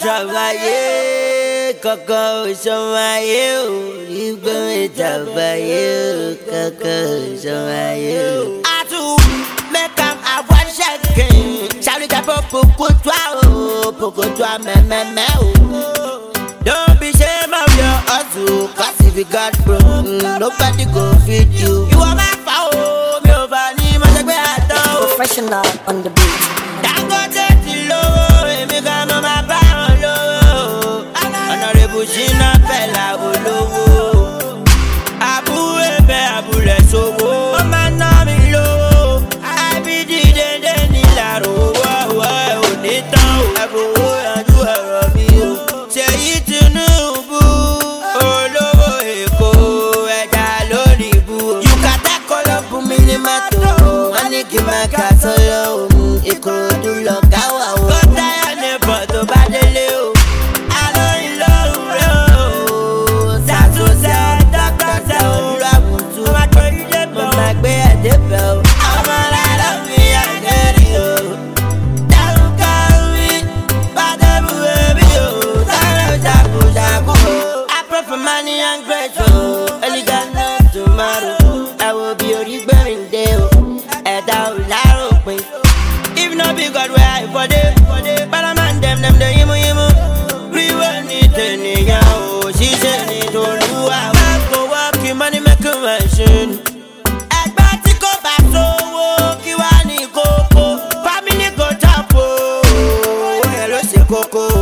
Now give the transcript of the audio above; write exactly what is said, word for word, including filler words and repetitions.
travailler, coco, chamaillé, il peut travailler, coco, chamaillé. À tout, mais comme à voir chacun, Charlie t'as pas pour toi, pour toi, même, même, don't be shame of your hustle, cause if you got broke, nobody go feed you. You are my foul, me over me, my baby, I don't. Professional on the beat. That go dirty low, me come on my power low. Honorable Shina Fela Olowo. Abu ebe abule sowo. Oh man, no me low. I be the den den ni la ro. Wow wow, onitan o. Ebo wo yanju ọ̀rọ̀ mi o. Ṣèyí Tinubu. Olówó Èkó ẹja lórí ibu. Yukata kọlọ fún mi ní mọ́tò. Wọ́n ní kí n máa kà sọ́lọ́ o. Ìkòròdú lọ káwà o. Kó táyà ní bọ̀ tó bá délé o. Alóyin lóhùn rẹ̀ o. Ṣàtúnṣe dọ́kítà ṣe òwúrọ̀ àbùtù. Mo máa gbé ilé bọ̀. Mo máa gbé ẹ̀dẹ́ bẹ̀ o. Ọmọ aláàlọ́ mi àgẹ́rì o. Dárúkọ mi bá débù ẹbí o. Sáré ṣàkóṣàkó o. I pray for money and grace o. Elegant love tomorrow. Ẹ wo bí orí gbẹ̀mí dé o. Ẹ̀dá ò láròpin. If no be God where I for day, but a man them them the yimu yimu. We will need the nigga, oh, she said need to do a man go walk in money make a machine. Ẹgbẹ́ tí kò bá sówó kí wá ní kókó, family go chop o, ẹ ló ṣe kókó.